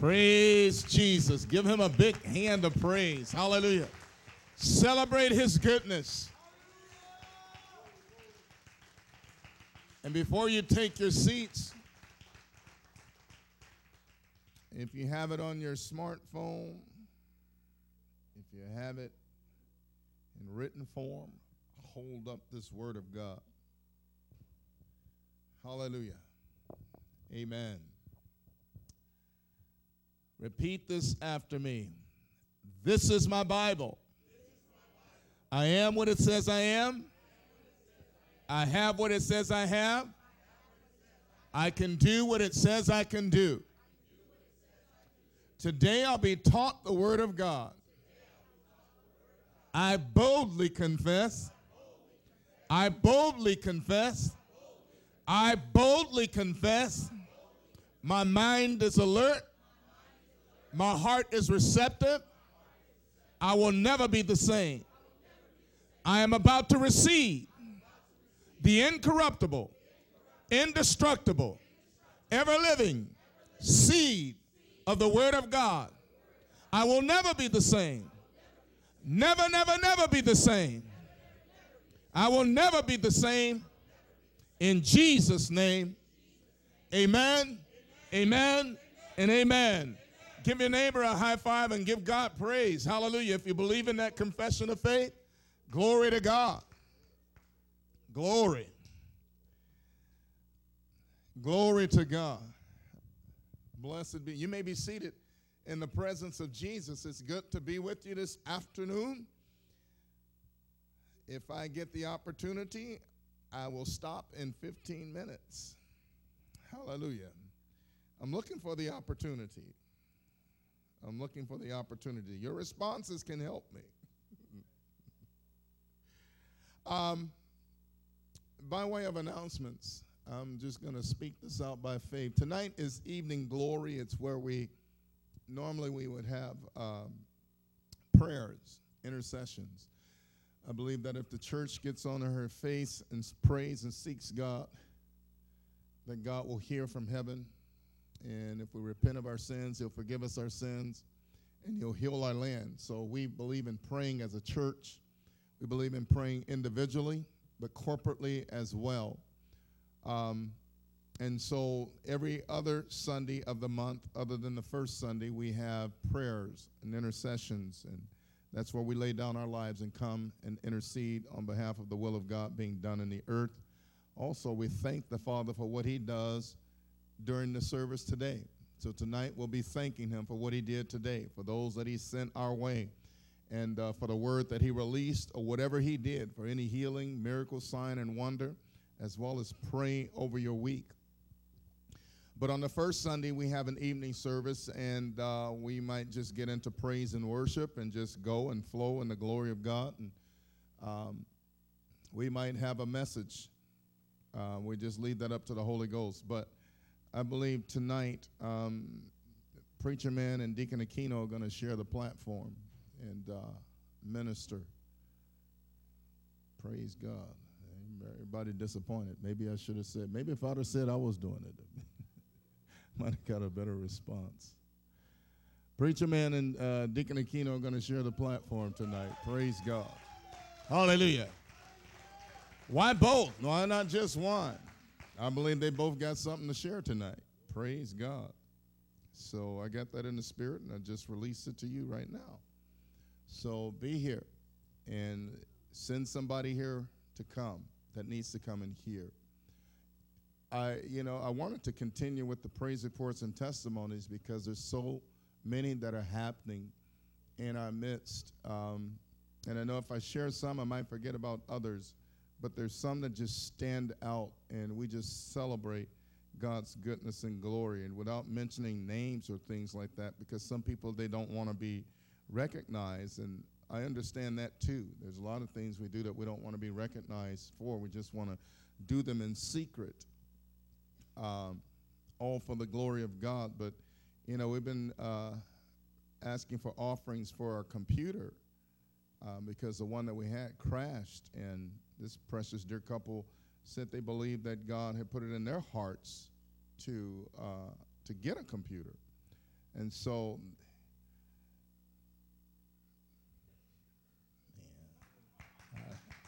Praise Jesus. Give him a big hand of praise. Hallelujah. Celebrate his goodness. And before you take your seats, if you have it on your smartphone, if you have it in written form, hold up this word of God. Hallelujah. Amen. Repeat this after me. This is my Bible. I am what it says I am. I have what it says I have. I can do what it says I can do. Today I'll be taught the word of God. I boldly confess. I boldly confess. I boldly confess. My mind is alert. My heart is receptive. I will never be the same. I am about to receive the incorruptible, indestructible, ever-living seed of the Word of God. I will never be the same. Never, never, never be the same. I will never be the same. In Jesus' name, amen, amen, and amen. Give your neighbor a high five and give God praise. Hallelujah. If you believe in that confession of faith, glory to God. Glory. Glory to God. Blessed be. You may be seated in the presence of Jesus. It's good to be with you this afternoon. If I get the opportunity, I will stop in 15 minutes. Hallelujah. I'm looking for the opportunity. I'm looking for the opportunity. Your responses can help me. By way of announcements, I'm just going to speak this out by faith. Tonight is Evening Glory. It's where we would have prayers, intercessions. I believe that if the church gets on her face and prays and seeks God, that God will hear from heaven. And if we repent of our sins, he'll forgive us our sins, and he'll heal our land. So we believe in praying as a church. We believe in praying individually, but corporately as well. And so every other Sunday of the month, other than the first Sunday, we have prayers and intercessions, and that's where we lay down our lives and come and intercede on behalf of the will of God being done in the earth. Also, we thank the Father for what he does during the service today. So tonight we'll be thanking him for what he did today, for those that he sent our way, and for the word that he released, or whatever he did, for any healing, miracle, sign, and wonder, as well as pray over your week. But on the first Sunday, we have an evening service, and we might just get into praise and worship and just go and flow in the glory of God. And we might have a message. We just leave that up to the Holy Ghost. But I believe tonight, Preacher Man and Deacon Aquino are going to share the platform and minister. Praise God. Everybody disappointed. Maybe I should have said, maybe if I'd have said I was doing it, might have got a better response. Preacher Man and Deacon Aquino are going to share the platform tonight. Praise God. Hallelujah. Why both? Why not just one? I believe they both got something to share tonight. Praise God. So I got that in the spirit, and I just released it to you right now. So be here and send somebody here to come that needs to come and hear. I wanted to continue with the praise reports and testimonies because there's so many that are happening in our midst. And I know if I share some, I might forget about others. But there's some that just stand out, and we just celebrate God's goodness and glory, and without mentioning names or things like that, because some people, they don't want to be recognized, and I understand that too. There's a lot of things we do that we don't want to be recognized for. We just want to do them in secret, all for the glory of God. But, we've been asking for offerings for our computer because the one that we had crashed, and this precious dear couple said they believed that God had put it in their hearts to get a computer. And so, man,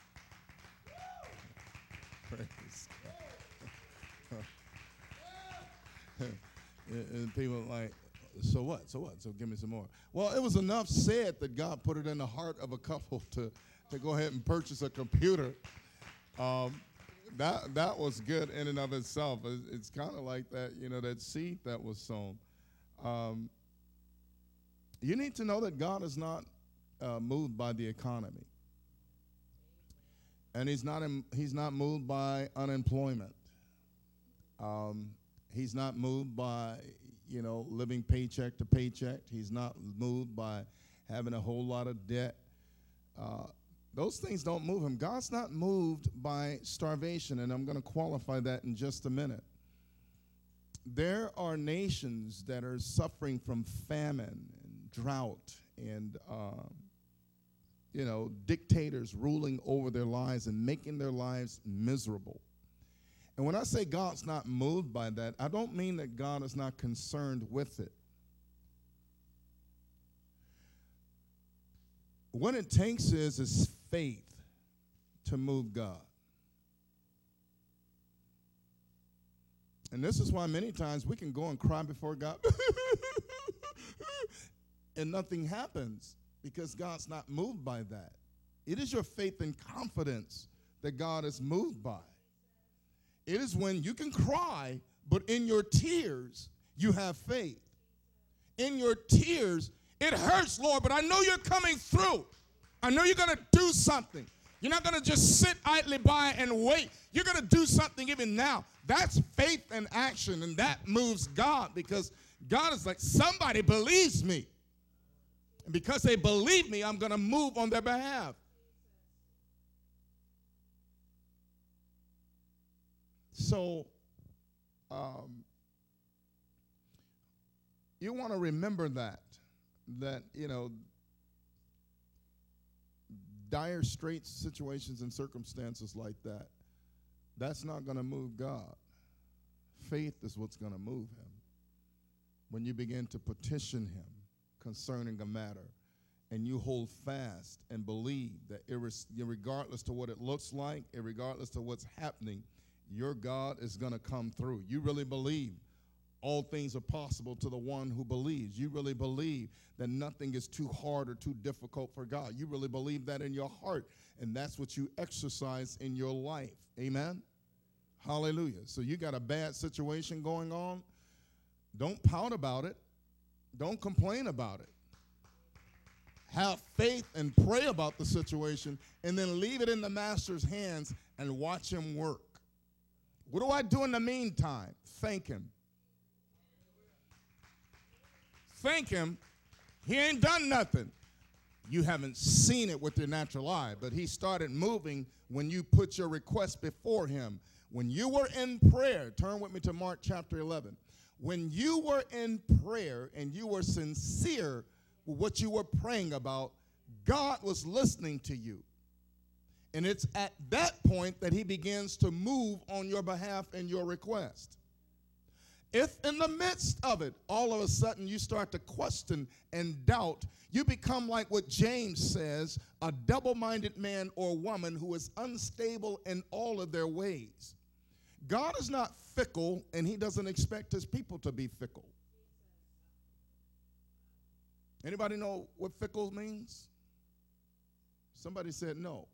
praise God. And people are like, so what? So what? So give me some more. Well, it was enough said that God put it in the heart of a couple to go ahead and purchase a computer. That was good in and of itself. It's kind of like that, that seed that was sown. You need to know that God is not moved by the economy, and He's not moved by unemployment. He's not moved by living paycheck to paycheck. He's not moved by having a whole lot of debt. Those things don't move him. God's not moved by starvation, and I'm going to qualify that in just a minute. There are nations that are suffering from famine and drought and, dictators ruling over their lives and making their lives miserable. And when I say God's not moved by that, I don't mean that God is not concerned with it. What it takes is faith to move God. And this is why many times we can go and cry before God and nothing happens, because God's not moved by that. It is your faith and confidence that God is moved by. It is when you can cry, but in your tears, you have faith. In your tears, it hurts, Lord, but I know you're coming through. I know you're going to do something. You're not going to just sit idly by and wait. You're going to do something even now. That's faith and action, and that moves God, because God is like, somebody believes me. And because they believe me, I'm going to move on their behalf. So, you want to remember that, dire straits, situations, and circumstances like that, that's not going to move God. Faith is what's going to move him. When you begin to petition him concerning a matter, and you hold fast and believe that regardless to what it looks like, regardless to what's happening, your God is going to come through. You really believe all things are possible to the one who believes. You really believe that nothing is too hard or too difficult for God. You really believe that in your heart, and that's what you exercise in your life. Amen? Hallelujah. So you got a bad situation going on. Don't pout about it. Don't complain about it. Have faith and pray about the situation, and then leave it in the master's hands and watch him work. What do I do in the meantime? Thank him. Thank him. He ain't done nothing. You haven't seen it with your natural eye, but he started moving when you put your request before him. When you were in prayer, turn with me to Mark chapter 11. When you were in prayer and you were sincere with what you were praying about, God was listening to you. And it's at that point that he begins to move on your behalf and your request. If in the midst of it, all of a sudden you start to question and doubt, you become like what James says, a double-minded man or woman who is unstable in all of their ways. God is not fickle, and he doesn't expect his people to be fickle. Anybody know what fickle means? Somebody said no.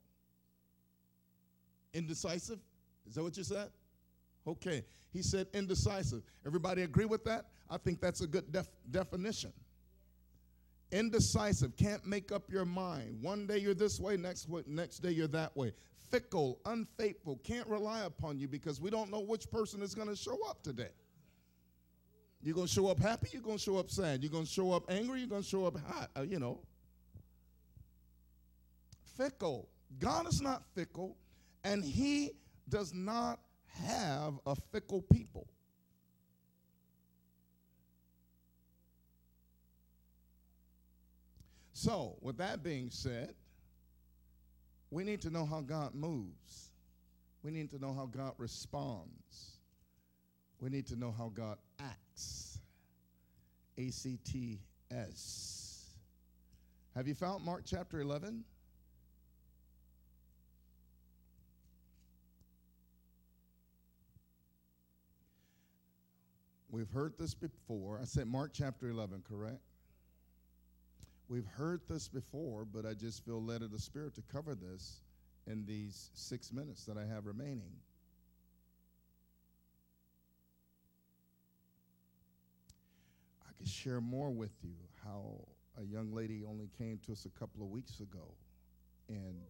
Indecisive? Is that what you said? Okay. He said indecisive. Everybody agree with that? I think that's a good definition. Indecisive. Can't make up your mind. One day you're this way, next day you're that way. Fickle, unfaithful, can't rely upon you, because we don't know which person is going to show up today. You're going to show up happy, you're going to show up sad. You're going to show up angry, you're going to show up hot, Fickle. God is not fickle, and he does not have a fickle people. So, with that being said, we need to know how God moves. We need to know how God responds. We need to know how God acts. ACTS. Have you found Mark chapter 11? We've heard this before. I said Mark chapter 11, correct? We've heard this before, but I just feel led of the Spirit to cover this in these 6 minutes that I have remaining. I could share more with you how a young lady only came to us a couple of weeks ago, and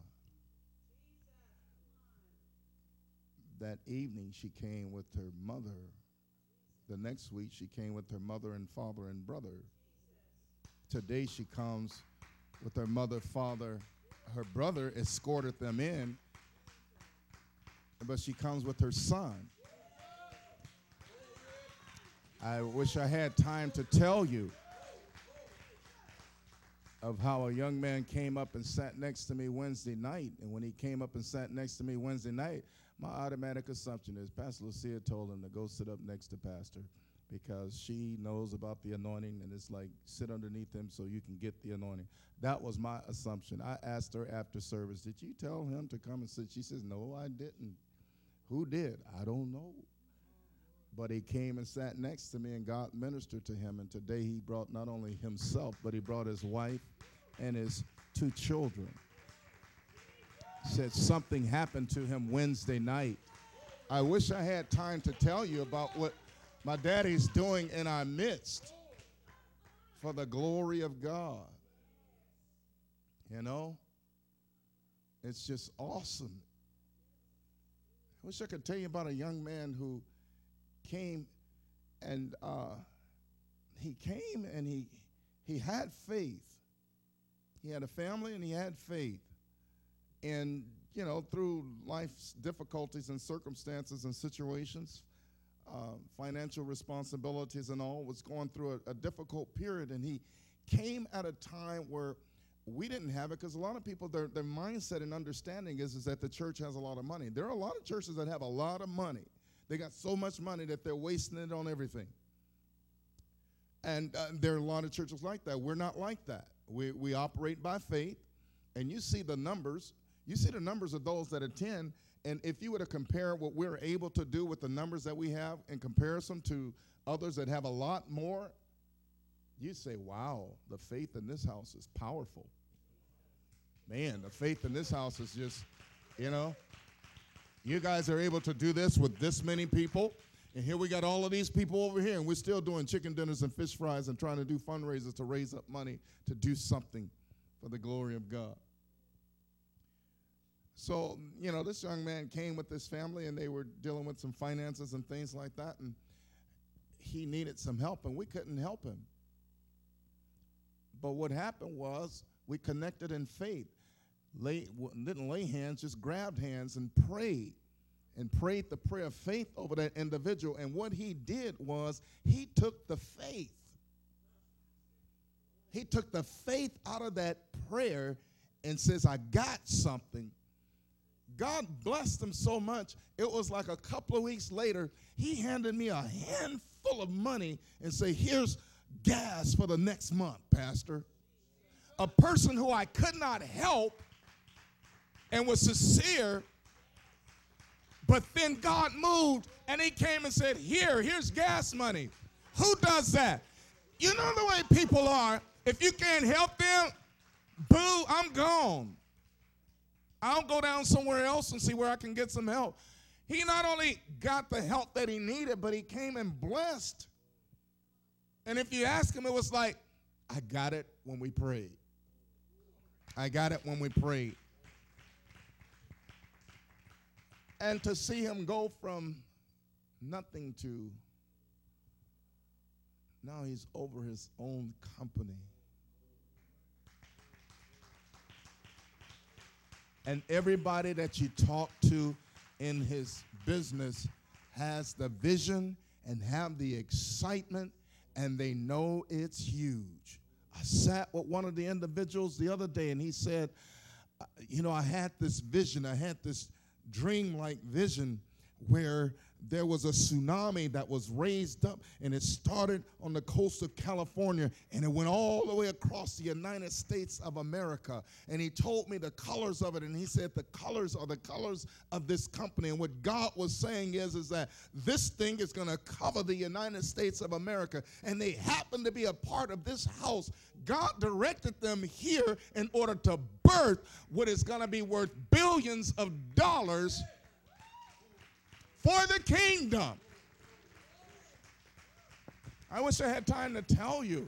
that evening she came with her mother. The next week she came with her mother and father and brother. Today she comes with her mother, father. Her brother escorted them in, but she comes with her son. I wish I had time to tell you of how a young man came up and sat next to me Wednesday night. And when he came up and sat next to me Wednesday night, my automatic assumption is Pastor Lucia told him to go sit up next to Pastor because she knows about the anointing, and it's like sit underneath him so you can get the anointing. That was my assumption. I asked her after service, did you tell him to come and sit? She says, no, I didn't. Who did? I don't know. But he came and sat next to me, and God ministered to him. And today he brought not only himself, but he brought his wife and his 2 children. Said something happened to him Wednesday night. I wish I had time to tell you about what my daddy's doing in our midst for the glory of God. You know, it's just awesome. I wish I could tell you about a young man who came and he had faith. He had a family and he had faith. And, you know, through life's difficulties and circumstances and situations, financial responsibilities and all, was going through a difficult period. And he came at a time where we didn't have it, because a lot of people, their mindset and understanding is that the church has a lot of money. There are a lot of churches that have a lot of money. They got so much money that they're wasting it on everything. And there are a lot of churches like that. We're not like that. We operate by faith, and you see the numbers. You see the numbers of those that attend, and if you were to compare what we're able to do with the numbers that we have in comparison to others that have a lot more, you'd say, wow, the faith in this house is powerful. Man, the faith in this house is just, you know, you guys are able to do this with this many people, and here we got all of these people over here, and we're still doing chicken dinners and fish fries and trying to do fundraisers to raise up money to do something for the glory of God. So, you know, this young man came with his family, and they were dealing with some finances and things like that, and he needed some help, and we couldn't help him. But what happened was we connected in faith. Didn't lay hands, just grabbed hands and prayed the prayer of faith over that individual. And what he did was he took the faith. He took the faith out of that prayer and says, I got something. God blessed him so much, it was like a couple of weeks later, he handed me a handful of money and said, here's gas for the next month, Pastor. A person who I could not help and was sincere, but then God moved and he came and said, here's gas money. Who does that? You know the way people are. If you can't help them, boo, I'm gone. I'll go down somewhere else and see where I can get some help. He not only got the help that he needed, but he came and blessed. And if you ask him, it was like, I got it when we prayed. I got it when we prayed. And to see him go from nothing to now he's over his own company. And everybody that you talk to in his business has the vision and have the excitement, and they know it's huge. I sat with one of the individuals the other day, and he said, you know, I had this vision, I had this dream-like vision where there was a tsunami that was raised up, and it started on the coast of California, and it went all the way across the United States of America. And he told me the colors of it, and he said the colors are the colors of this company. And what God was saying is that this thing is going to cover the United States of America, and they happen to be a part of this house. God directed them here in order to birth what is going to be worth billions of dollars for the kingdom. I wish I had time to tell you.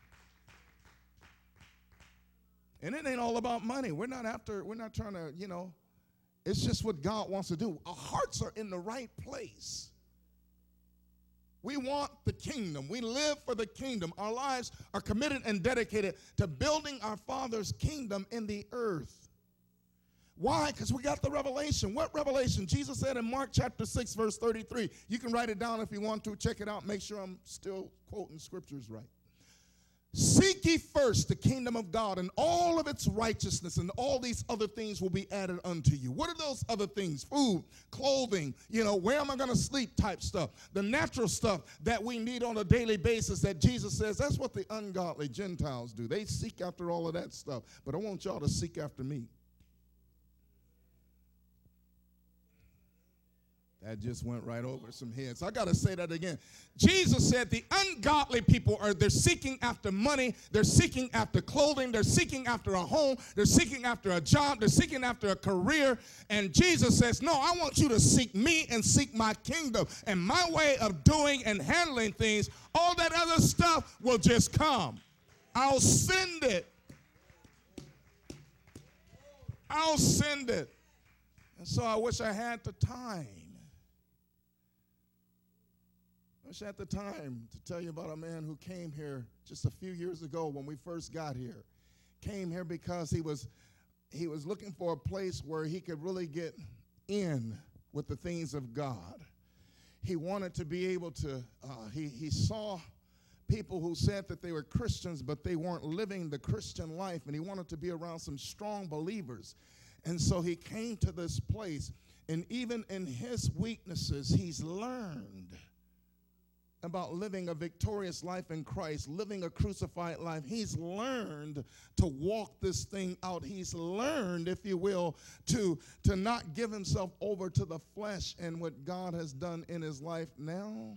And it ain't all about money. We're not trying to, it's just what God wants to do. Our hearts are in the right place. We want the kingdom. We live for the kingdom. Our lives are committed and dedicated to building our Father's kingdom in the earth. Why? Because we got the revelation. What revelation? Jesus said in Mark chapter 6, verse 33. You can write it down if you want to. Check it out. Make sure I'm still quoting scriptures right. Seek ye first the kingdom of God and all of its righteousness, and all these other things will be added unto you. What are those other things? Food, clothing, where am I going to sleep type stuff. The natural stuff that we need on a daily basis that Jesus says, that's what the ungodly Gentiles do. They seek after all of that stuff. But I want y'all to seek after me. That just went right over some heads. I got to say that again. Jesus said the ungodly people they're seeking after money, they're seeking after clothing, they're seeking after a home, they're seeking after a job, they're seeking after a career. And Jesus says, no, I want you to seek me and seek my kingdom and my way of doing and handling things. All that other stuff will just come. I'll send it. I'll send it. And so I wish I had the time. At the time to tell you about a man who came here just a few years ago when we first got here. Came here because he was looking for a place where he could really get in with the things of God. He wanted to be able to, he saw people who said that they were Christians, but they weren't living the Christian life, and he wanted to be around some strong believers. And so he came to this place, and even in his weaknesses, he's learned about living a victorious life in Christ, living a crucified life. He's learned to walk this thing out. He's learned, if you will, to not give himself over to the flesh and what God has done in his life now.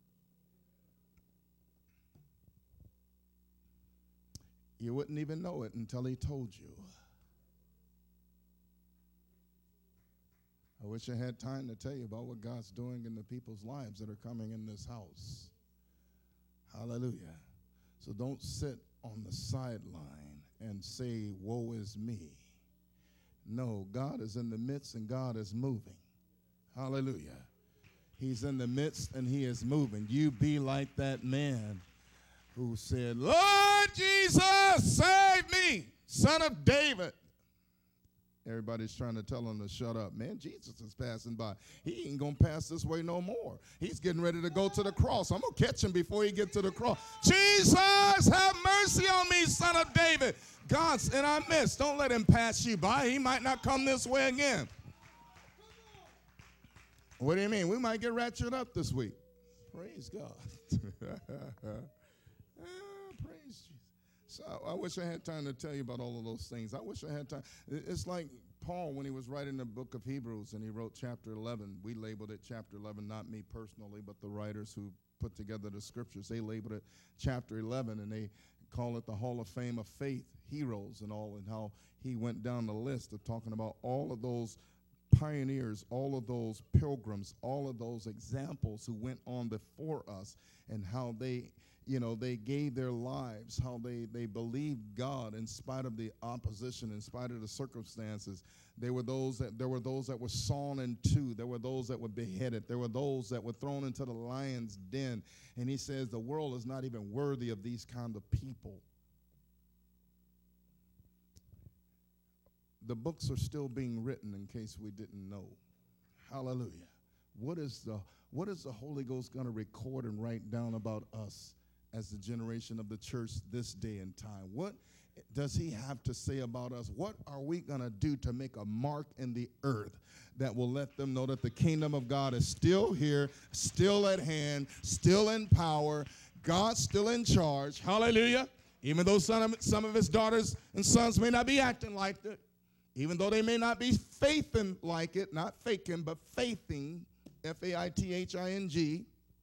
You wouldn't even know it until he told you. I wish I had time to tell you about what God's doing in the people's lives that are coming in this house. Hallelujah. So don't sit on the sideline and say, woe is me. No, God is in the midst and God is moving. Hallelujah. He's in the midst and he is moving. You be like that man who said, Lord Jesus, save me, Son of David. Everybody's trying to tell him to shut up. Man, Jesus is passing by. He ain't going to pass this way no more. He's getting ready to go to the cross. I'm going to catch him before he gets to the cross. Jesus, have mercy on me, Son of David. God's in our midst. Don't let him pass you by. He might not come this way again. What do you mean? We might get ratcheted up this week. Praise God. Praise Jesus. So I wish I had time to tell you about all of those things. I wish I had time. It's like Paul when he was writing the book of Hebrews and he wrote chapter 11. We labeled it chapter 11, not me personally, but the writers who put together the scriptures. They labeled it chapter 11, and they call it the Hall of Fame of Faith, heroes and all, and how he went down the list of talking about all of those pioneers, all of those pilgrims, all of those examples who went on before us, and how they gave their lives, how they believed God in spite of the opposition, in spite of the circumstances. There were those that were sawn in two. There were those that were beheaded. There were those that were thrown into the lion's den. And he says the world is not even worthy of these kind of people. The books are still being written, in case we didn't know. Hallelujah. What is the Holy Ghost going to record and write down about us as the generation of the church this day and time? What does he have to say about us? What are we going to do to make a mark in the earth that will let them know that the kingdom of God is still here, still at hand, still in power, God's still in charge? Hallelujah. Even though some of his daughters and sons may not be acting like it, even though they may not be faithing like it, not faking, but faithing, Faithing,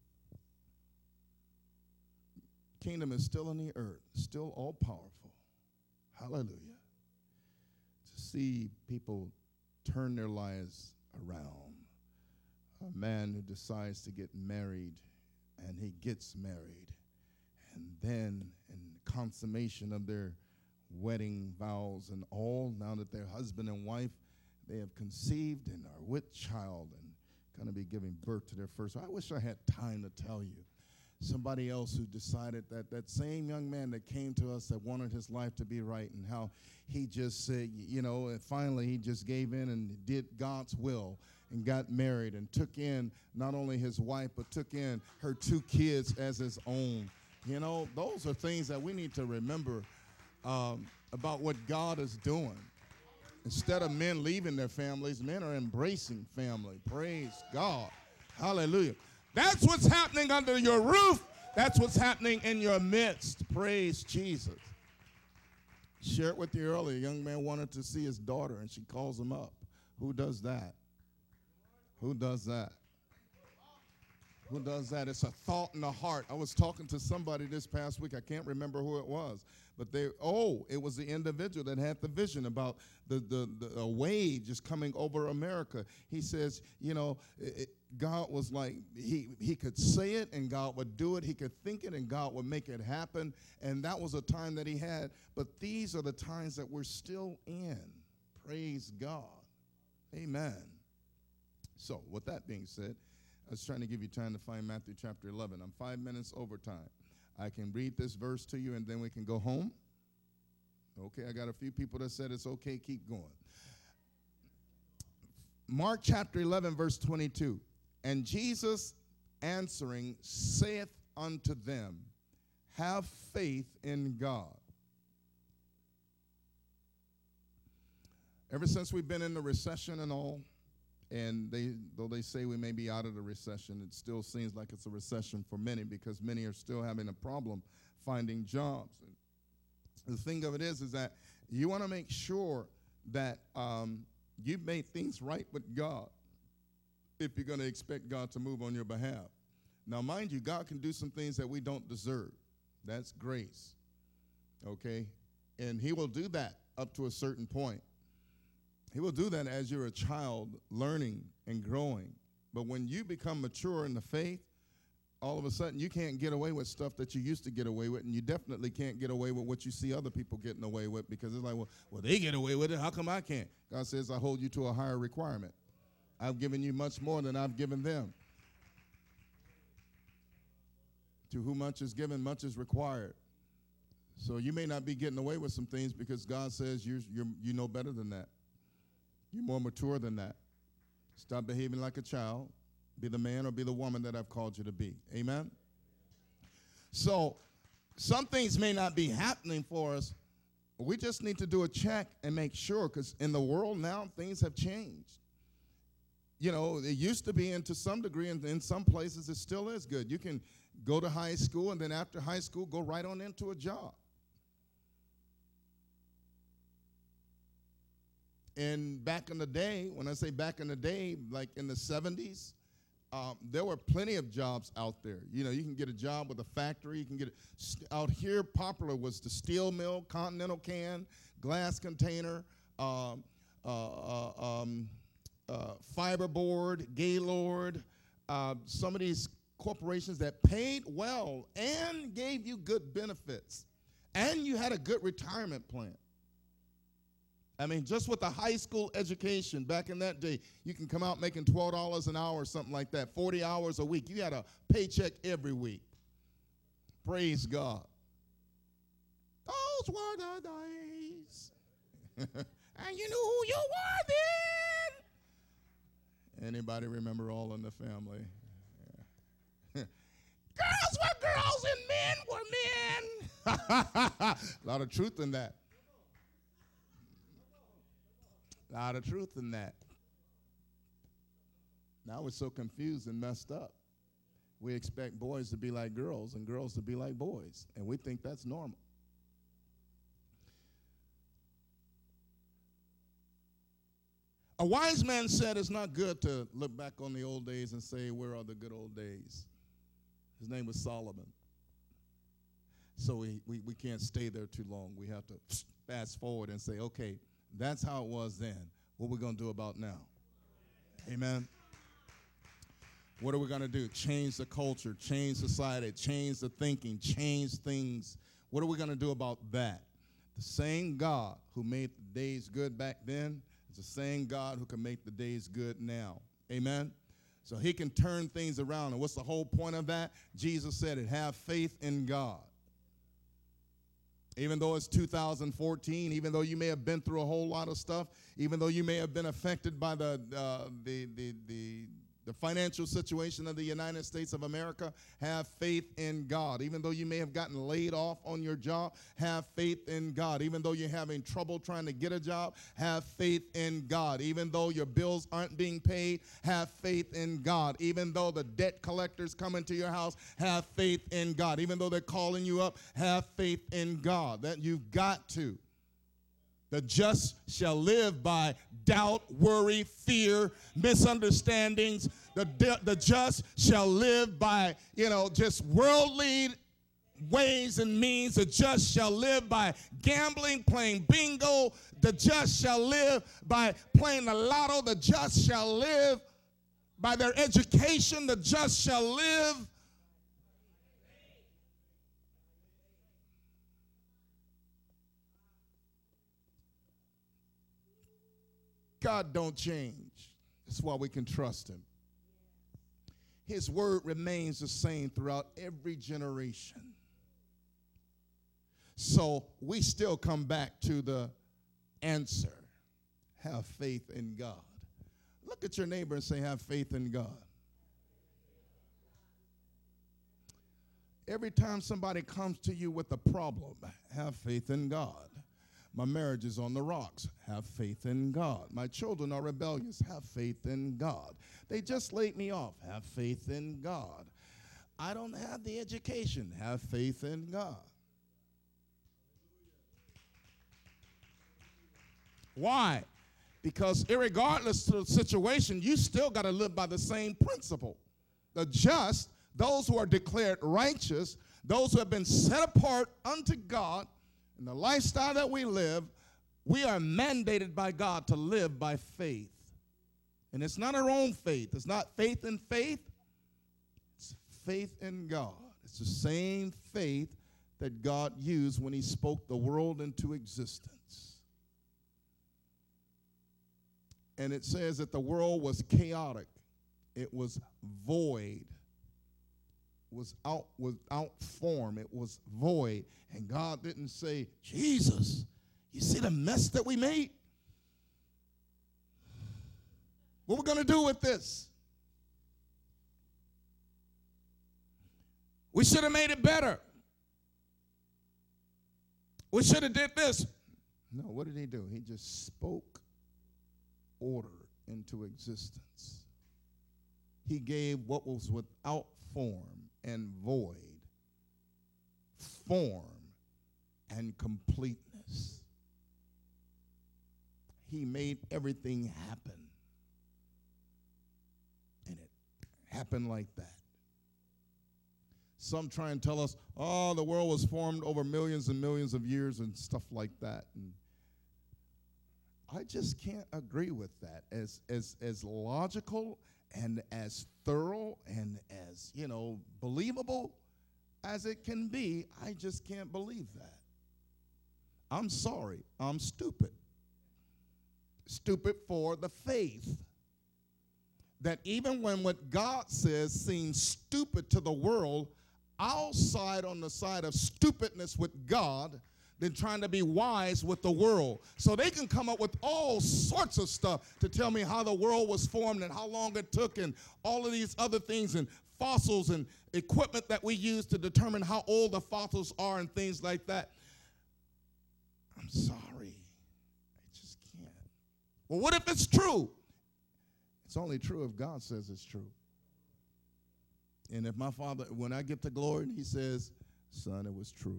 kingdom is still in the earth, still all powerful. Hallelujah. To see people turn their lives around. A man who decides to get married, and he gets married, and then in consummation of their wedding vows and all, now that they're husband and wife, they have conceived and are with child and going to be giving birth to their first. I wish I had time to tell you. Somebody else who decided that same young man that came to us that wanted his life to be right, and how he just said, and finally he just gave in and did God's will and got married and took in not only his wife, but took in her 2 kids as his own. Those are things that we need to remember about what God is doing. Instead of men leaving their families, men are embracing family. Praise God. Hallelujah. That's what's happening under your roof. That's what's happening in your midst. Praise Jesus. Shared it with you earlier. A young man wanted to see his daughter, and she calls him up. Who does that? Who does that? Who does that? It's a thought in the heart. I was talking to somebody this past week. I can't remember who it was. But it was the individual that had the vision about the wave just coming over America. He says, God was like, he could say it and God would do it. He could think it and God would make it happen. And that was a time that he had. But these are the times that we're still in. Praise God. Amen. So with that being said, I was trying to give you time to find Matthew chapter 11. I'm 5 minutes over time. I can read this verse to you, and then we can go home. Okay, I got a few people that said it's okay, keep going. Mark chapter 11, verse 22. And Jesus answering saith unto them, have faith in God. Ever since we've been in the recession and all, and though they say we may be out of the recession, it still seems like it's a recession for many, because many are still having a problem finding jobs. And the thing of it is that you want to make sure that you've made things right with God if you're going to expect God to move on your behalf. Now, mind you, God can do some things that we don't deserve. That's grace, okay? And he will do that up to a certain point. He will do that as you're a child learning and growing. But when you become mature in the faith, all of a sudden you can't get away with stuff that you used to get away with, and you definitely can't get away with what you see other people getting away with, because it's like, well, they get away with it. How come I can't? God says, I hold you to a higher requirement. I've given you much more than I've given them. To whom much is given, much is required. So you may not be getting away with some things because God says you know better than that. You're more mature than that. Stop behaving like a child. Be the man or be the woman that I've called you to be. Amen? So some things may not be happening for us. We just need to do a check and make sure, because in the world now, things have changed. It used to be, and to some degree, and in some places it still is good. You can go to high school, and then after high school, go right on into a job. And back in the day, when I say back in the day, like in the 70s, there were plenty of jobs out there. You can get a job with a factory. You can get out here. Popular was the steel mill, Continental Can, glass container, Fiberboard, Gaylord. Some of these corporations that paid well and gave you good benefits, and you had a good retirement plan. I mean, just with a high school education back in that day, you can come out making $12 an hour or something like that, 40 hours a week. You had a paycheck every week. Praise God. Those were the days. And you knew who you were then. Anybody remember All in the Family? Yeah. Girls were girls and men were men. A lot of truth in that. A lot of truth in that. Now we're so confused and messed up. We expect boys to be like girls and girls to be like boys, and we think that's normal. A wise man said it's not good to look back on the old days and say, where are the good old days? His name was Solomon. So we can't stay there too long. We have to fast forward and say, okay, that's how it was then. What are we going to do about now? Amen. What are we going to do? Change the culture, change society, change the thinking, change things. What are we going to do about that? The same God who made the days good back then is the same God who can make the days good now. Amen? So he can turn things around. And what's the whole point of that? Jesus said it, have faith in God. Even though it's 2014, even though you may have been through a whole lot of stuff, even though you may have been affected by the financial situation of the United States of America, have faith in God. Even though you may have gotten laid off on your job, have faith in God. Even though you're having trouble trying to get a job, have faith in God. Even though your bills aren't being paid, have faith in God. Even though the debt collectors come into your house, have faith in God. Even though they're calling you up, have faith in God. That you've got to. The just shall live by doubt, worry, fear, misunderstandings. The just shall live by, just worldly ways and means. The just shall live by gambling, playing bingo. The just shall live by playing the lotto. The just shall live by their education. The just shall live. God don't change. That's why we can trust him. His word remains the same throughout every generation. So we still come back to the answer. Have faith in God. Look at your neighbor and say, have faith in God. Every time somebody comes to you with a problem, have faith in God. My marriage is on the rocks. Have faith in God. My children are rebellious. Have faith in God. They just laid me off. Have faith in God. I don't have the education. Have faith in God. Why? Because irregardless of the situation, you still got to live by the same principle. The just, those who are declared righteous, those who have been set apart unto God, in the lifestyle that we live, we are mandated by God to live by faith. And it's not our own faith. It's not faith in faith. It's faith in God. It's the same faith that God used when he spoke the world into existence. And it says that the world was chaotic. It was void. Without form. It was void. And God didn't say, Jesus, you see the mess that we made? What are we going to do with this? We should have made it better. We should have did this. No, what did he do? He just spoke order into existence. He gave what was without form and void, form and completeness. He made everything happen. And it happened like that. Some try and tell us, oh, the world was formed over millions and millions of years and stuff like that. And I just can't agree with that. As logical and as thorough and as, believable as it can be, I just can't believe that. I'm sorry, I'm stupid. Stupid for the faith that even when what God says seems stupid to the world, I'll side on the side of stupidness with God than trying to be wise with the world. So they can come up with all sorts of stuff to tell me how the world was formed and how long it took and all of these other things and fossils and equipment that we use to determine how old the fossils are and things like that. I'm sorry. I just can't. Well, what if it's true? It's only true if God says it's true. And if my Father, when I get to glory, and he says, son, it was true.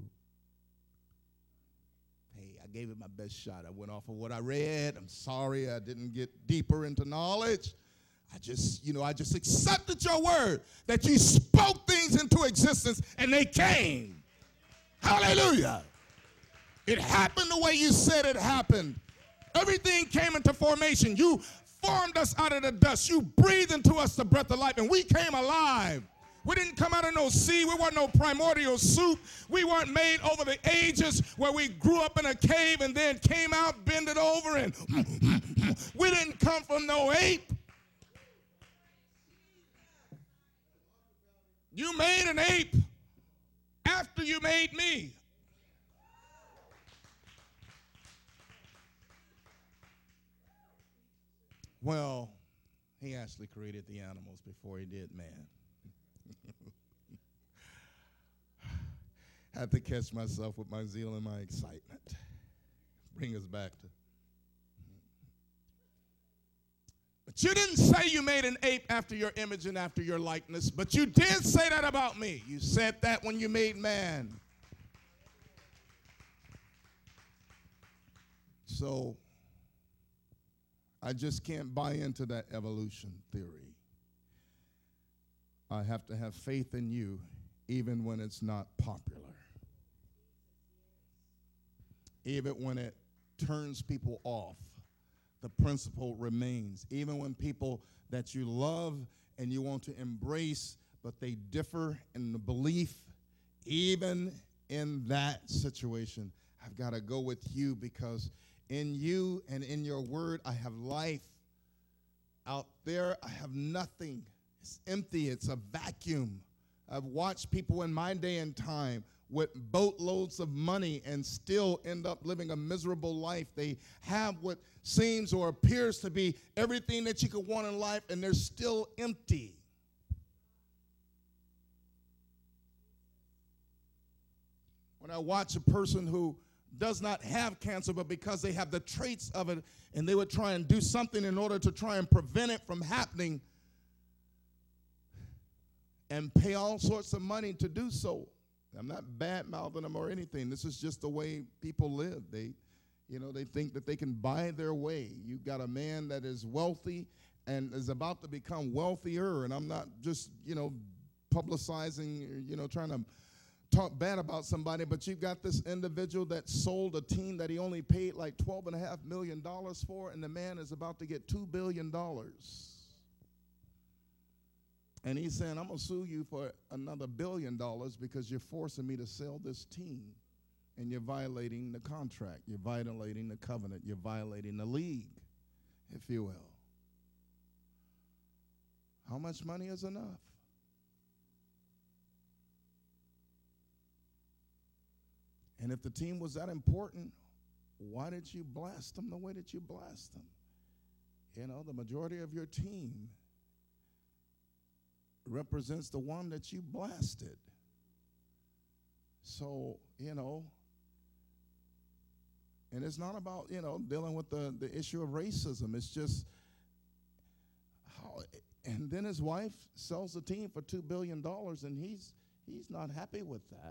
Hey, I gave it my best shot. I went off of what I read. I'm sorry I didn't get deeper into knowledge. I just accepted your word that you spoke things into existence and they came. Hallelujah. It happened the way you said it happened. Everything came into formation. You formed us out of the dust. You breathed into us the breath of life, and we came alive. We didn't come out of no seed. We weren't no primordial soup. We weren't made over the ages where we grew up in a cave and then came out, bended over, and we didn't come from no ape. You made an ape after you made me. Well, he actually created the animals before he did man. I have to catch myself with my zeal and my excitement. Bring us back to. But you didn't say you made an ape after your image and after your likeness, but you did say that about me. You said that when you made man. So I just can't buy into that evolution theory. I have to have faith in you even when it's not popular. Even when it turns people off, the principle remains. Even when people that you love and you want to embrace, but they differ in the belief, even in that situation, I've got to go with you because in you and in your word, I have life. Out there, I have nothing. It's empty. It's a vacuum. I've watched people in my day and time with boatloads of money and still end up living a miserable life. They have what seems or appears to be everything that you could want in life, and they're still empty. When I watch a person who does not have cancer, but because they have the traits of it, and they would try and do something in order to try and prevent it from happening, and pay all sorts of money to do so. I'm not bad-mouthing them or anything. This is just the way people live. They think that they can buy their way. You've got a man that is wealthy and is about to become wealthier, and I'm not just, publicizing, trying to talk bad about somebody, but you've got this individual that sold a team that he only paid like $12.5 million for, and the man is about to get $2 billion. And he's saying, I'm going to sue you for another $1 billion because you're forcing me to sell this team. And you're violating the contract. You're violating the covenant. You're violating the league, if you will. How much money is enough? And if the team was that important, why did you blast them the way that you blast them? The majority of your team represents the one that you blasted. So, and it's not about, dealing with the issue of racism. It's just how, and then his wife sells the team for $2 billion, and he's not happy with that.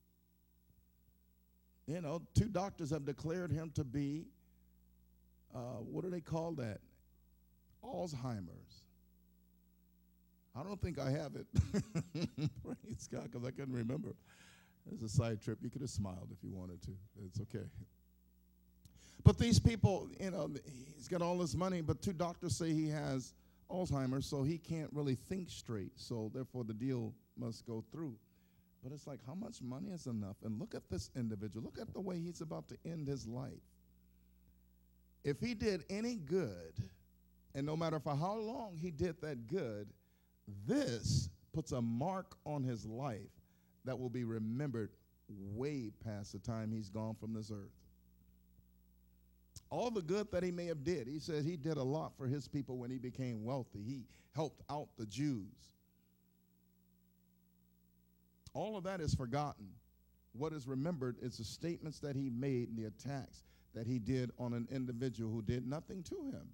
Two doctors have declared him to be, what do they call that? Alzheimer's. I don't think I have it. Praise God, because I couldn't remember. It's a side trip. You could have smiled if you wanted to. It's okay. But these people, he's got all this money, but two doctors say he has Alzheimer's, so he can't really think straight. So therefore, the deal must go through. But it's like, how much money is enough? And look at this individual. Look at the way he's about to end his life. If he did any good, and no matter for how long he did that good, this puts a mark on his life that will be remembered way past the time he's gone from this earth. All the good that he may have did, he said he did a lot for his people when he became wealthy. He helped out the Jews. All of that is forgotten. What is remembered is the statements that he made and the attacks that he did on an individual who did nothing to him.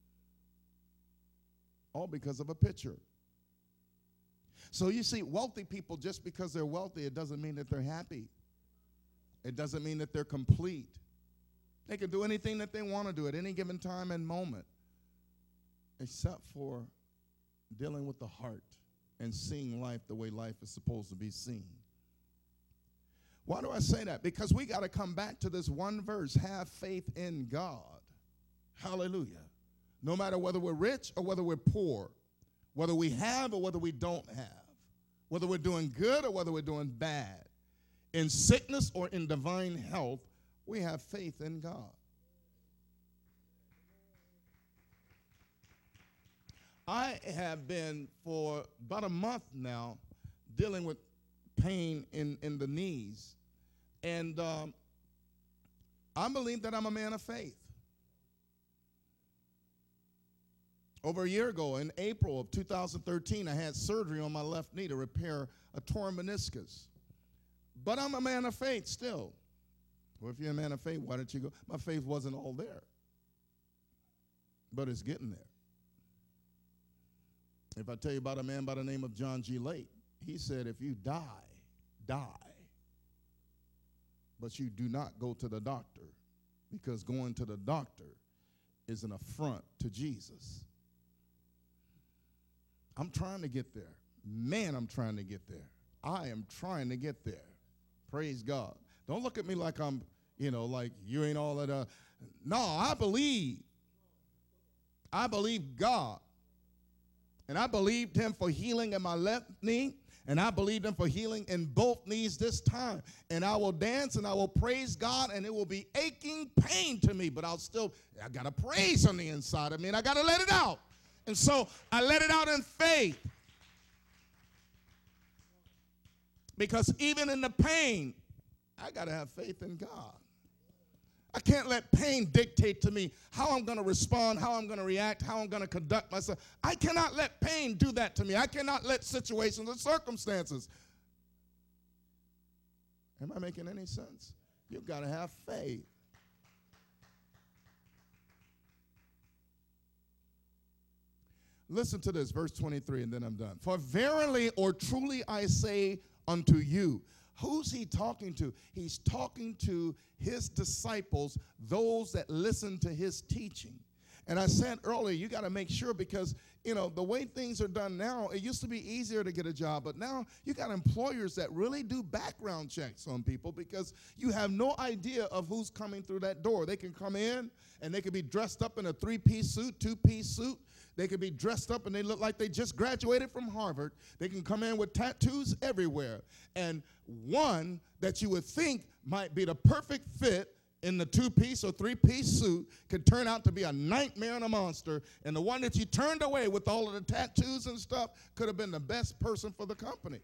All because of a picture. So you see, wealthy people, just because they're wealthy, it doesn't mean that they're happy. It doesn't mean that they're complete. They can do anything that they want to do at any given time and moment, except for dealing with the heart and seeing life the way life is supposed to be seen. Why do I say that? Because we got to come back to this one verse, have faith in God. Hallelujah. No matter whether we're rich or whether we're poor, whether we have or whether we don't have, whether we're doing good or whether we're doing bad, in sickness or in divine health, we have faith in God. I have been for about a month now dealing with pain in the knees. And I believe that I'm a man of faith. Over a year ago, in April of 2013, I had surgery on my left knee to repair a torn meniscus. But I'm a man of faith still. Well, if you're a man of faith, why don't you go? My faith wasn't all there. But it's getting there. If I tell you about a man by the name of John G. Lake, he said, if you die, die. But you do not go to the doctor, because going to the doctor is an affront to Jesus. I'm trying to get there. Man, I'm trying to get there. I am trying to get there. Praise God. Don't look at me like I'm, like you ain't all that. No, I believe. I believe God. And I believed him for healing in my left knee, and I believed him for healing in both knees this time. And I will dance and I will praise God, and it will be aching pain to me, but I got to praise on the inside of me, and I got to let it out. And so I let it out in faith. Because even in the pain, I got to have faith in God. I can't let pain dictate to me how I'm going to respond, how I'm going to react, how I'm going to conduct myself. I cannot let pain do that to me. I cannot let situations or circumstances. Am I making any sense? You've got to have faith. Listen to this, verse 23, and then I'm done. For verily or truly I say unto you. Who's he talking to? He's talking to his disciples, those that listen to his teaching. And I said earlier, you got to make sure, because, the way things are done now, it used to be easier to get a job, but now you got employers that really do background checks on people, because you have no idea of who's coming through that door. They can come in and they could be dressed up in a 3-piece suit, 2-piece suit. They could be dressed up and they look like they just graduated from Harvard. They can come in with tattoos everywhere. And one that you would think might be the perfect fit in the 2-piece or 3-piece suit could turn out to be a nightmare and a monster. And the one that you turned away with all of the tattoos and stuff could have been the best person for the company.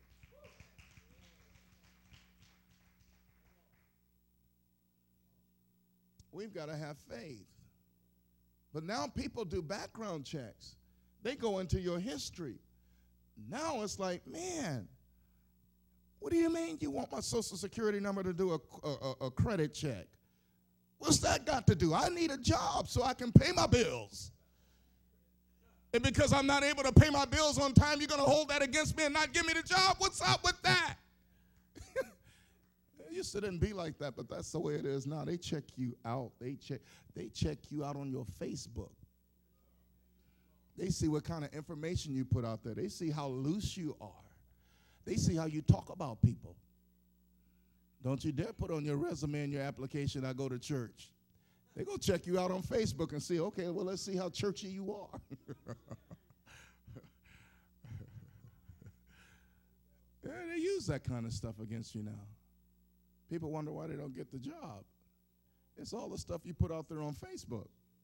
We've got to have faith. But now people do background checks. They go into your history. Now it's like, man, what do you mean you want my Social Security number to do a credit check? What's that got to do? I need a job so I can pay my bills. And because I'm not able to pay my bills on time, you're going to hold that against me and not give me the job? What's up with that? It used to didn't be like that, but that's the way it is now. They check you out. They check you out on your Facebook. They see what kind of information you put out there. They see how loose you are. They see how you talk about people. Don't you dare put on your resume and your application, I go to church. They're going to check you out on Facebook and see, okay, well, let's see how churchy you are. Yeah, they use that kind of stuff against you now. People wonder why they don't get the job. It's all the stuff you put out there on Facebook.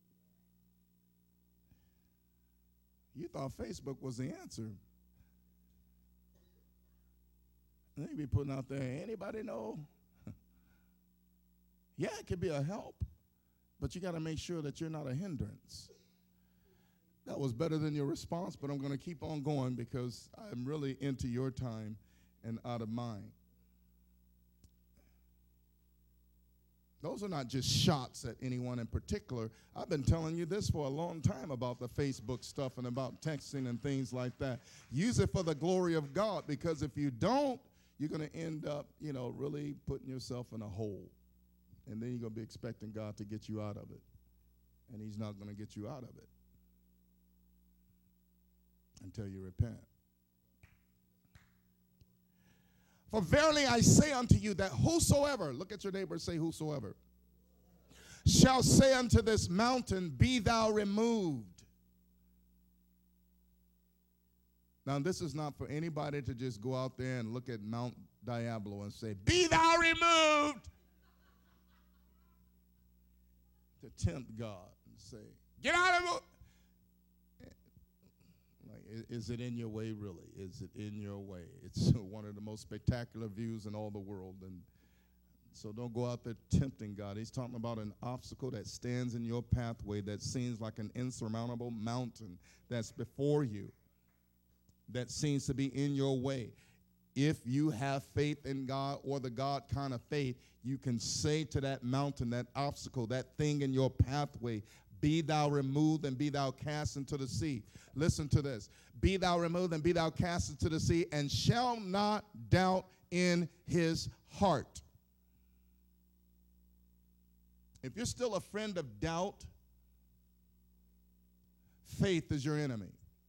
You thought Facebook was the answer. They be putting out there, anybody know? Yeah, it could be a help, but you got to make sure that you're not a hindrance. That was better than your response, but I'm going to keep on going because I'm really into your time and out of mine. Those are not just shots at anyone in particular. I've been telling you this for a long time about the Facebook stuff and about texting and things like that. Use it for the glory of God, because if you don't, you're going to end up, really putting yourself in a hole. And then you're going to be expecting God to get you out of it. And he's not going to get you out of it until you repent. For verily I say unto you that whosoever, look at your neighbor and say whosoever, shall say unto this mountain, be thou removed. Now this is not for anybody to just go out there and look at Mount Diablo and say, be thou removed. To tempt God and say, get out of it. Is it in your way, really? Is it in your way? It's one of the most spectacular views in all the world. And so don't go out there tempting God. He's talking about an obstacle that stands in your pathway that seems like an insurmountable mountain that's before you, that seems to be in your way. If you have faith in God, or the God kind of faith, you can say to that mountain, that obstacle, that thing in your pathway, be thou removed and be thou cast into the sea. Listen to this. Be thou removed and be thou cast into the sea, and shall not doubt in his heart. If you're still a friend of doubt, faith is your enemy.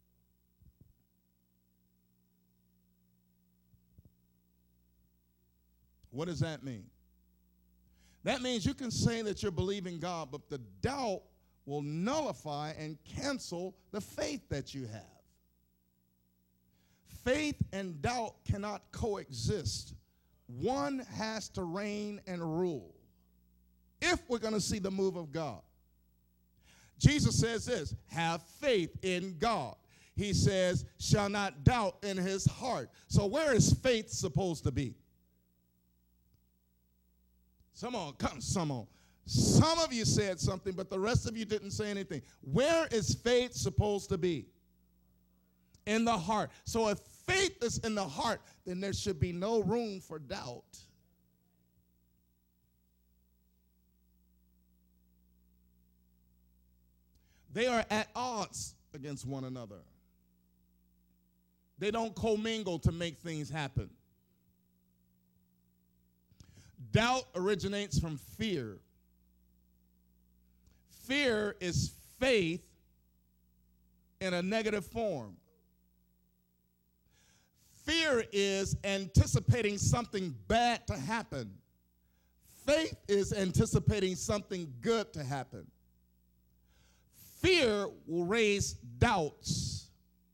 What does that mean? That means you can say that you're believing God, but the doubt will nullify and cancel the faith that you have. Faith and doubt cannot coexist. One has to reign and rule if we're going to see the move of God. Jesus says this, have faith in God. He says, shall not doubt in his heart. So where is faith supposed to be? Come on. Some of you said something, but the rest of you didn't say anything. Where is faith supposed to be? In the heart. So if faith is in the heart, then there should be no room for doubt. They are at odds against one another. They don't commingle to make things happen. Doubt originates from fear. Fear is faith in a negative form. Fear is anticipating something bad to happen. Faith is anticipating something good to happen. Fear will raise doubts.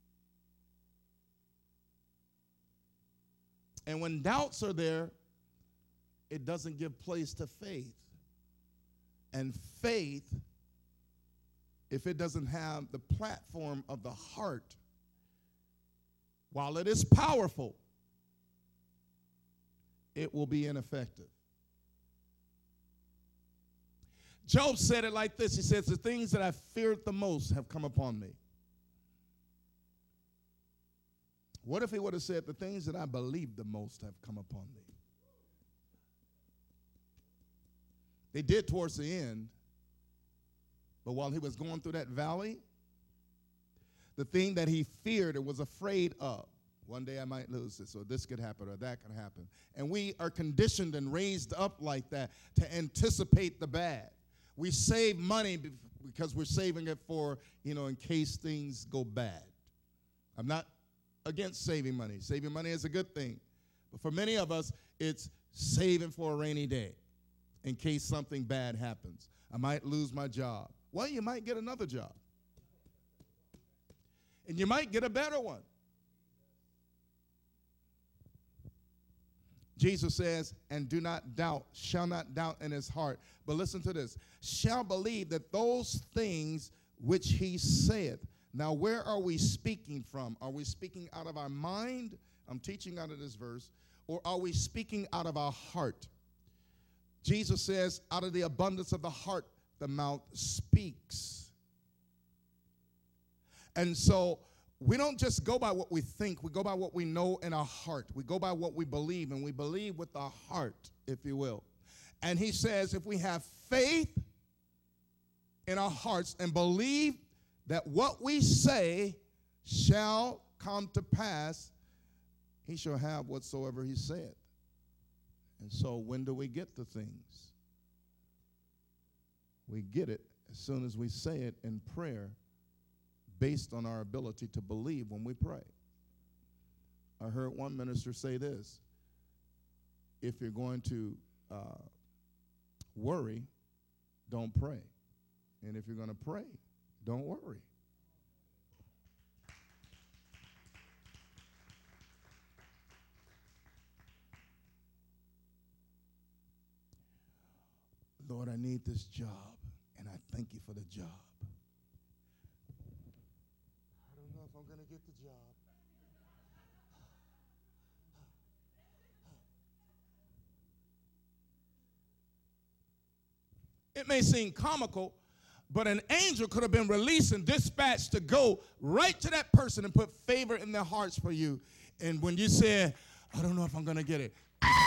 And when doubts are there, it doesn't give place to faith. And faith, if it doesn't have the platform of the heart, while it is powerful, it will be ineffective. Job said it like this. He says, the things that I feared the most have come upon me. What if he would have said, the things that I believed the most have come upon me? They did towards the end. But while he was going through that valley, the thing that he feared and was afraid of, one day I might lose this, or this could happen, or that could happen. And we are conditioned and raised up like that to anticipate the bad. We save money because we're saving it for, in case things go bad. I'm not against saving money. Saving money is a good thing. But for many of us, it's saving for a rainy day in case something bad happens. I might lose my job. Well, you might get another job. And you might get a better one. Jesus says, and do not doubt, shall not doubt in his heart. But listen to this, shall believe that those things which he saith. Now, where are we speaking from? Are we speaking out of our mind? I'm teaching out of this verse. Or are we speaking out of our heart? Jesus says, out of the abundance of the heart, the mouth speaks. And so we don't just go by what we think. We go by what we know in our heart. We go by what we believe, and we believe with our heart, if you will. And he says, if we have faith in our hearts and believe that what we say shall come to pass, he shall have whatsoever he said. And so when do we get the things? We get it as soon as we say it in prayer, based on our ability to believe when we pray. I heard one minister say this: if you're going to worry, don't pray. And if you're going to pray, don't worry. Lord, I need this job, and I thank you for the job. I don't know if I'm going to get the job. It may seem comical, but an angel could have been released and dispatched to go right to that person and put favor in their hearts for you. And when you say, I don't know if I'm going to get it,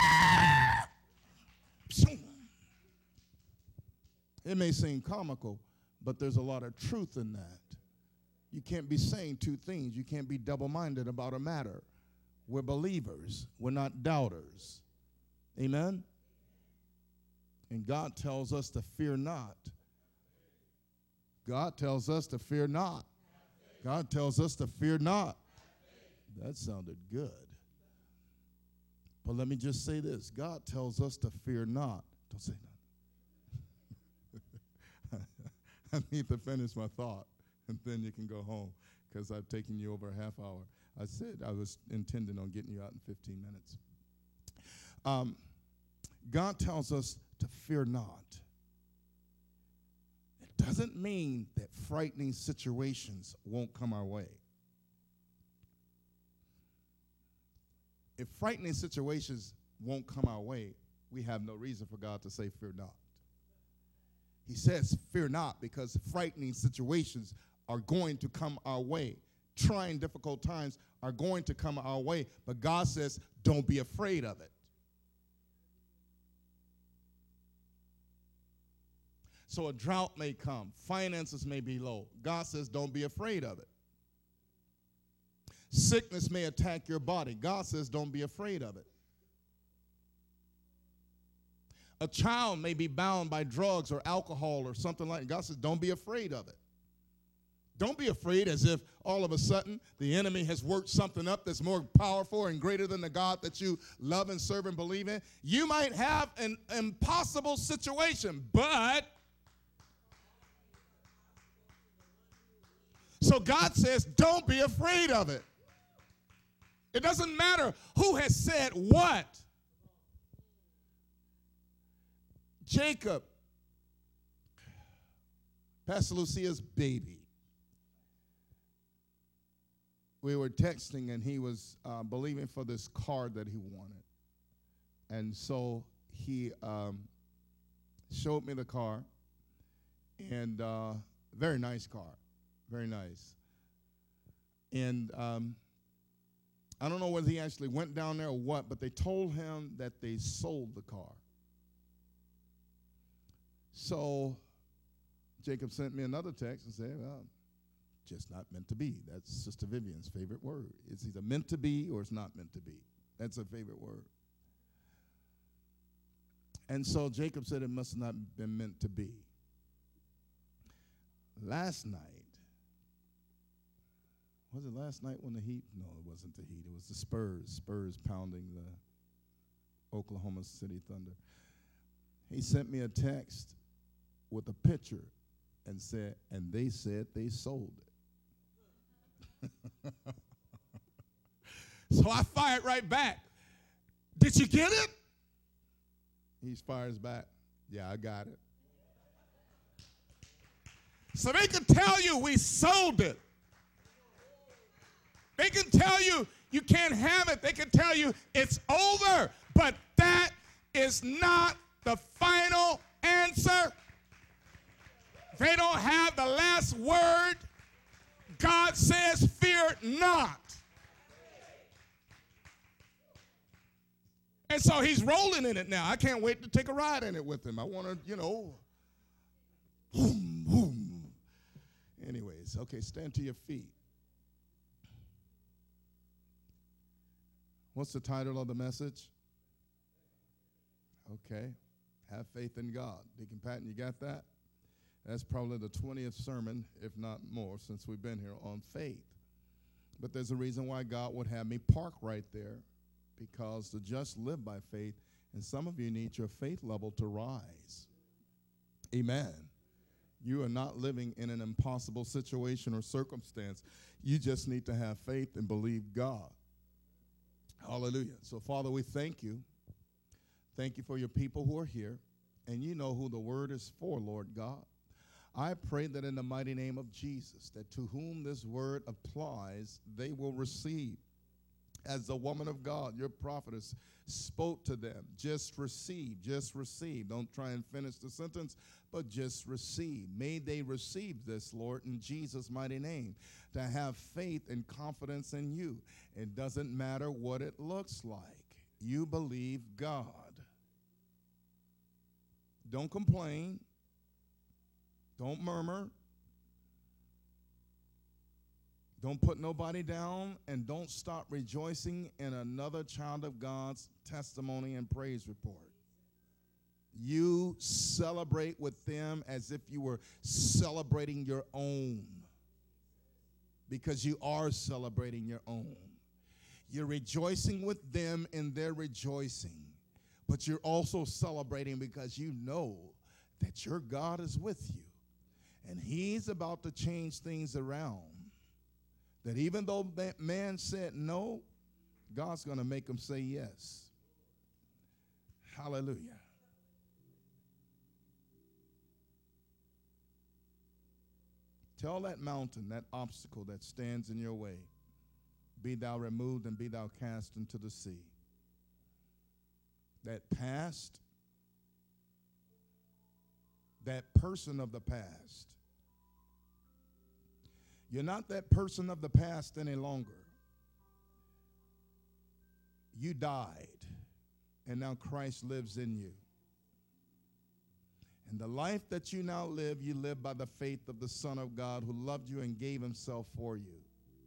it may seem comical, but there's a lot of truth in that. You can't be saying two things. You can't be double-minded about a matter. We're believers. We're not doubters. Amen? And God tells us to fear not. God tells us to fear not. God tells us to fear not. That sounded good. But let me just say this. God tells us to fear not. Don't say nothing. I need to finish my thought, and then you can go home, because I've taken you over a half hour. I said I was intending on getting you out in 15 minutes. God tells us to fear not. It doesn't mean that frightening situations won't come our way. If frightening situations won't come our way, we have no reason for God to say fear not. He says fear not because frightening situations are going to come our way. Trying, difficult times are going to come our way. But God says don't be afraid of it. So a drought may come. Finances may be low. God says don't be afraid of it. Sickness may attack your body. God says don't be afraid of it. A child may be bound by drugs or alcohol or something like that. God says don't be afraid of it. Don't be afraid as if all of a sudden the enemy has worked something up that's more powerful and greater than the God that you love and serve and believe in. You might have an impossible situation, but so God says, don't be afraid of it. It doesn't matter who has said what. Jacob, Pastor Lucia's baby. We were texting, and he was believing for this car that he wanted. And so he showed me the car, and very nice car. Very nice. And I don't know whether he actually went down there or what, but they told him that they sold the car. So Jacob sent me another text and said, well, just not meant to be. That's Sister Vivian's favorite word. It's either meant to be or it's not meant to be. That's her favorite word. And so Jacob said it must not have been meant to be. Last night, was it last night when the Heat? No, it wasn't the Heat. It was the Spurs pounding the Oklahoma City Thunder. He sent me a text with a picture and said, and they said they sold it. So I fired right back. Did you get it? He fires back. Yeah, I got it. So they can tell you we sold it. They can tell you you can't have it. They can tell you it's over. But that is not the final answer. They don't have the last word. God says, fear not. And so he's rolling in it now. I can't wait to take a ride in it with him. I want to, boom, boom. Anyways, okay, stand to your feet. What's the title of the message? Okay, have faith in God. Deacon Patton, you got that? That's probably the 20th sermon, if not more, since we've been here on faith. But there's a reason why God would have me park right there, because the just live by faith, and some of you need your faith level to rise. Amen. You are not living in an impossible situation or circumstance. You just need to have faith and believe God. Hallelujah. So, Father, we thank you. Thank you for your people who are here, and you know who the word is for, Lord God. I pray that in the mighty name of Jesus, that to whom this word applies, they will receive. As the woman of God, your prophetess, spoke to them, just receive, just receive. Don't try and finish the sentence, but just receive. May they receive this, Lord, in Jesus' mighty name, to have faith and confidence in you. It doesn't matter what it looks like. You believe God. Don't complain. Don't murmur. Don't put nobody down, and don't stop rejoicing in another child of God's testimony and praise report. You celebrate with them as if you were celebrating your own, because you are celebrating your own. You're rejoicing with them in their rejoicing, but you're also celebrating because you know that your God is with you, and he's about to change things around. That even though that man said no, God's going to make him say yes. Hallelujah. Tell that mountain, that obstacle that stands in your way, be thou removed and be thou cast into the sea. That past, that person of the past. You're not that person of the past any longer. You died, and now Christ lives in you. And the life that you now live, you live by the faith of the Son of God who loved you and gave himself for you.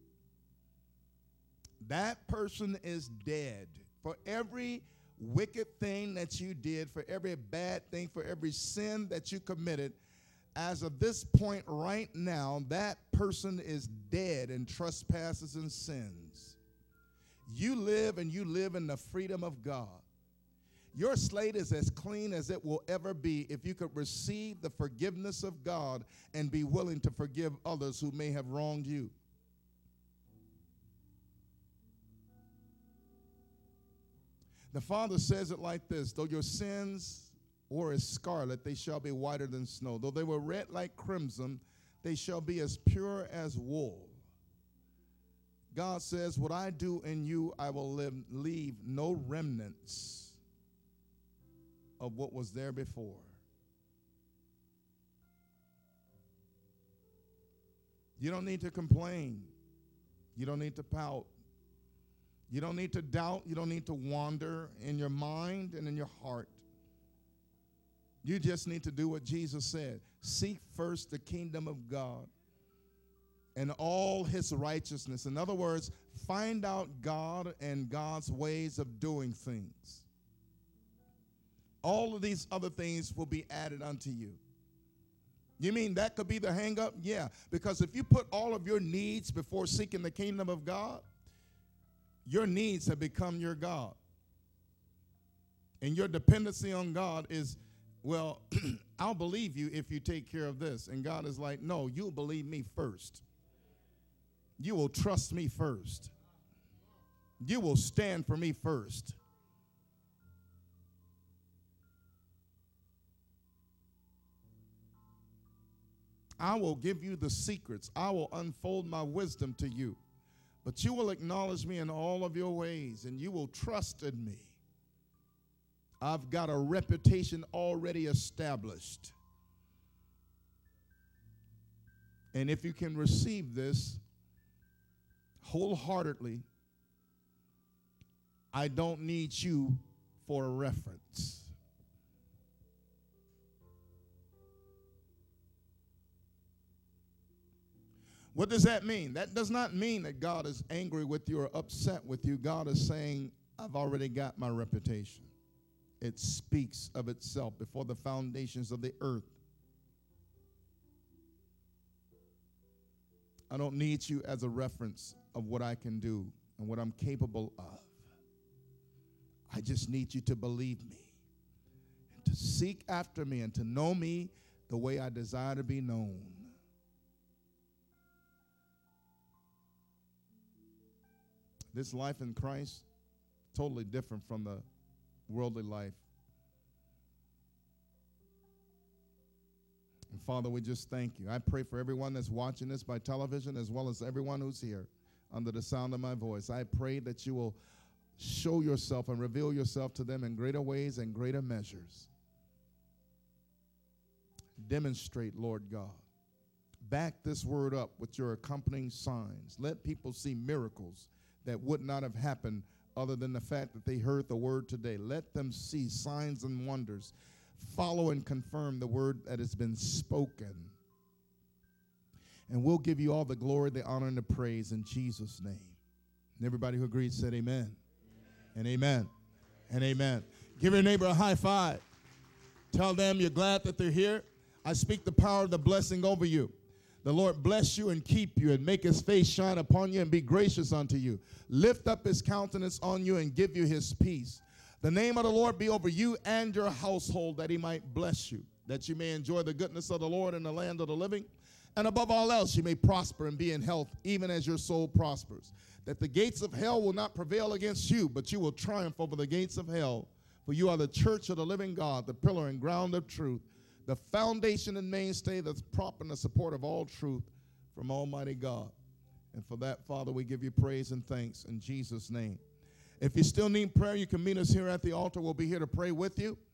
That person is dead. For every wicked thing that you did, for every bad thing, for every sin that you committed, as of this point right now, that person is dead in trespasses and sins. You live, and you live in the freedom of God. Your slate is as clean as it will ever be if you could receive the forgiveness of God and be willing to forgive others who may have wronged you. The Father says it like this: though your sins were as scarlet, they shall be whiter than snow. Though they were red like crimson, they shall be as pure as wool. God says, what I do in you, I will leave no remnants of what was there before. You don't need to complain. You don't need to pout. You don't need to doubt. You don't need to wander in your mind and in your heart. You just need to do what Jesus said. Seek first the kingdom of God and all his righteousness. In other words, find out God and God's ways of doing things. All of these other things will be added unto you. You mean that could be the hang up? Yeah, because if you put all of your needs before seeking the kingdom of God, your needs have become your God. And your dependency on God is, well, I'll believe you if you take care of this. And God is like, no, you'll believe me first. You will trust me first. You will stand for me first. I will give you the secrets. I will unfold my wisdom to you. But you will acknowledge me in all of your ways, and you will trust in me. I've got a reputation already established. And if you can receive this wholeheartedly, I don't need you for a reference. What does that mean? That does not mean that God is angry with you or upset with you. God is saying, I've already got my reputation. It speaks of itself before the foundations of the earth. I don't need you as a reference of what I can do and what I'm capable of. I just need you to believe me and to seek after me and to know me the way I desire to be known. This life in Christ, totally different from the worldly life. And Father, we just thank you. I pray for everyone that's watching this by television as well as everyone who's here under the sound of my voice. I pray that you will show yourself and reveal yourself to them in greater ways and greater measures. Demonstrate, Lord God. Back this word up with your accompanying signs. Let people see miracles that would not have happened other than the fact that they heard the word today. Let them see signs and wonders. Follow and confirm the word that has been spoken. And we'll give you all the glory, the honor, and the praise in Jesus' name. And everybody who agreed said amen. And amen. And amen. Give your neighbor a high five. Tell them you're glad that they're here. I speak the power of the blessing over you. The Lord bless you and keep you and make his face shine upon you and be gracious unto you. Lift up his countenance on you and give you his peace. The name of the Lord be over you and your household, that he might bless you, that you may enjoy the goodness of the Lord in the land of the living. And above all else, you may prosper and be in health, even as your soul prospers. That the gates of hell will not prevail against you, but you will triumph over the gates of hell. For you are the church of the living God, the pillar and ground of truth, the foundation and mainstay that's prop and the support of all truth from Almighty God. And for that, Father, we give you praise and thanks in Jesus' name. If you still need prayer, you can meet us here at the altar. We'll be here to pray with you.